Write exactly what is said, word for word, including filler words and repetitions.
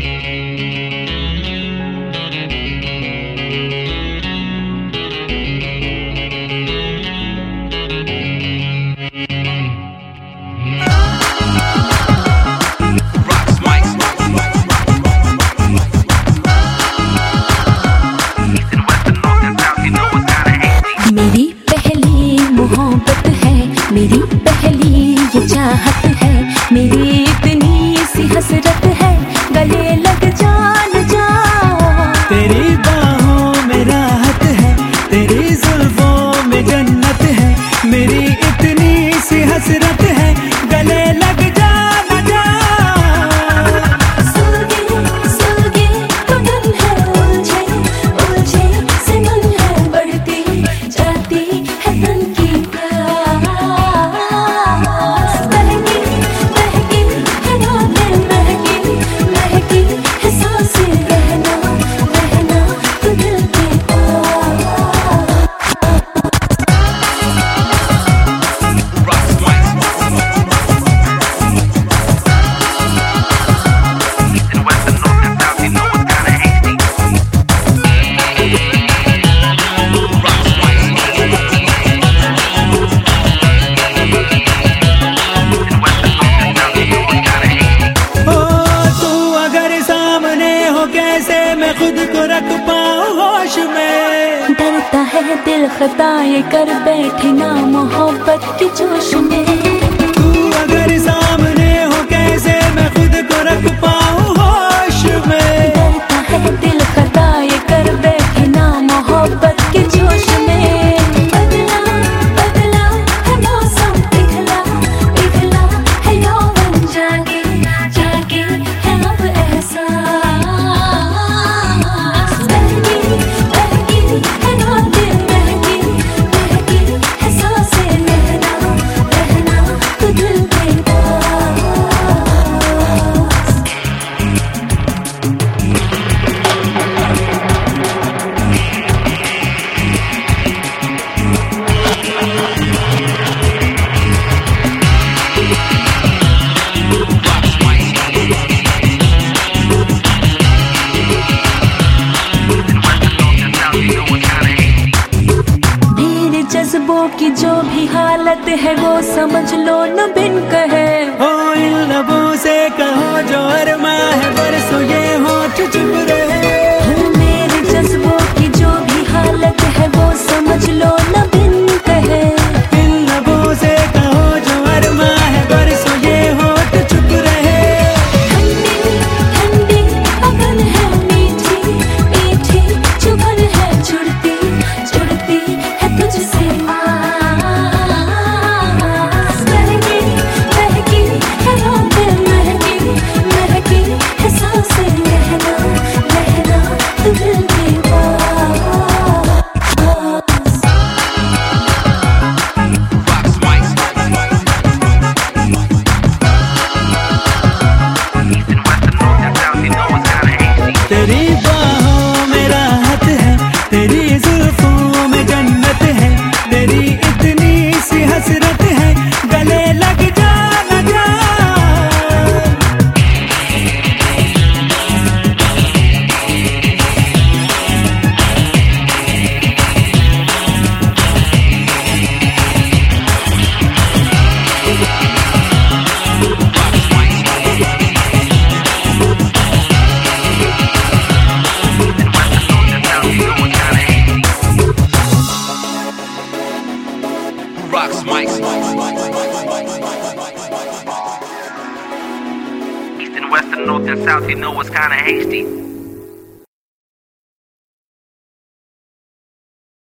मेरी पहली मोहब्बत है, मेरी पहली ये चाहत है, मेरी इतनी सी हसरत है, गले लग जा न जा। तेरी बाहों में राहत है, तेरी जुल्फों में जन्नत है, मेरी इतनी सी हसरत है, गले लग जा न जा। सुलगे सुलगे बदन है, उलझे उलझे से मन है, बढ़ती जाती है तन की प्यास। बहकी बहकी है रातें, महकी महकी है सांसें, रहना रहना तू दिल के कैसे मैं खुद को रख पाऊं होश में। डरता है दिल खताएं कर बैठे ना मोहब्बत के जोश में। तू अगर सामने हो कैसे मैं खुद को रख पाऊं होश में। डरता है दिल खताएं कर बैठे ना मोहब्बत के जोश में। बदला बदला है मौसम, पिघला पिघला है यौवन, जागे जागे है अब एहसास। जज्बों की जो भी हालत है वो समझ लो न बिन कहे। हो इन लबों से कहो जो अरमा है, बरसों ये होठ चुप रहे। हो मेरे जज्बों की जो भी हालत है वो समझ लो न बिन कहे। इन लबों से कहो जो अरमा है, बरसों ये होठ चुप रहे। ठंडी ठंडी अगन है, मीठी मीठी चुभन है, जुड़ती जुड़ती है तुझसे। तेरी बाहों में राहत है, तेरी जुल्फों में जन्नत है, तेरी इतनी सी हसरत है, गले लग जा न जा। Rocks, mics. East and west and north and south, you know it's kinda hasty.